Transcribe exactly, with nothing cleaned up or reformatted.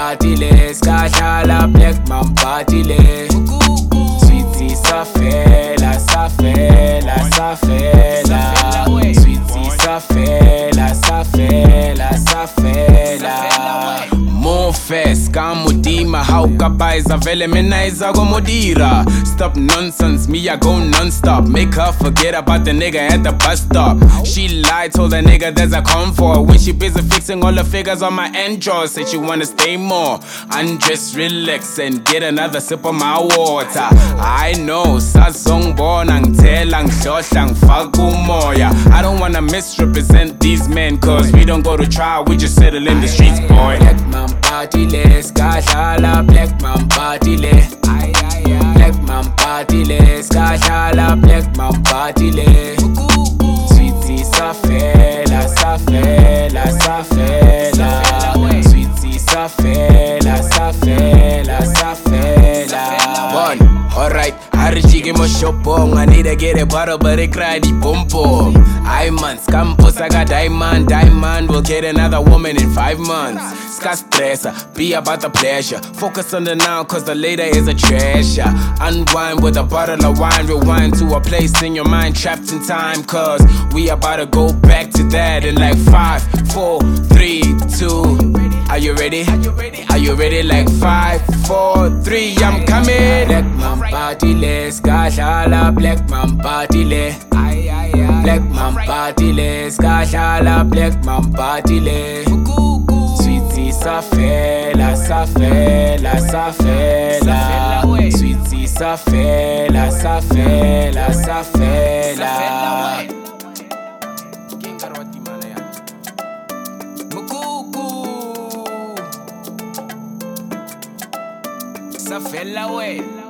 party le, skadala black man party le. Sweetie sa fela, sa fela, sa fela. Sweetie sa fela, sa fela, sa fela. More fast, kamudima, how kabaiza vele menaiza go modira. Stop nonsense, me I go non-stop. Make her forget about the nigga at the bus stop. She lied, told the nigga there's a comfort. When she busy fixing all the figures on my Android. Said she wanna stay more. Undress, relax, and get another sip of my water. I know, sazong bonang telang shosang fakumoya. I don't wanna misrepresent these men, cause we don't go to trial, we just settle in the streets, boy. Black man party le, skadala black man party le. Black man party le, skadala black man party le. Sweetie sa fela, sa fela, sa fela. Sweetie sa fela, sa fela, sa fela. One, alright, harijigi mo shopong. I need to get a bottle but it cry di pom pom. I months, campus I got diamond, diamond will get another woman in five months. Ska stressa, be about the pleasure. Focus on the now, cause the later is a treasure. Unwind with a bottle of wine, rewind to a place in your mind, trapped in time. Cause we about to go back to that in like five, four, three, two. Are you ready? Are you ready? Like five, four, three, I'm coming. Black man party le, skadala black man party le. Black man party le, skadala black man party le. Sweetie sa fela, sa fela, sa fela. Sweetie sa fela, sa fela, sa fela. Mukuku sa fela we.